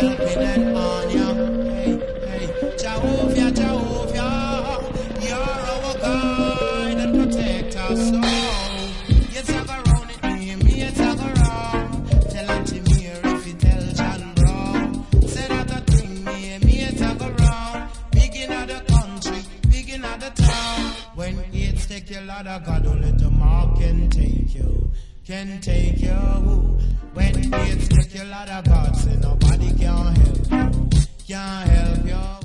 helping and on you. Hey, hey, Jehovah, Jehovah, you're our guide and protect us. So, yes, I go round it, me, yes, I go round. Tell Auntie Mary if you tell John Brown. Say that I bring me, yes, I go round. Big in the country, big in the town. When it's take you, Lord of God, only the mark can take you. Can take you. When it's take you, Lord of God, say nobody can help you. Can't help you.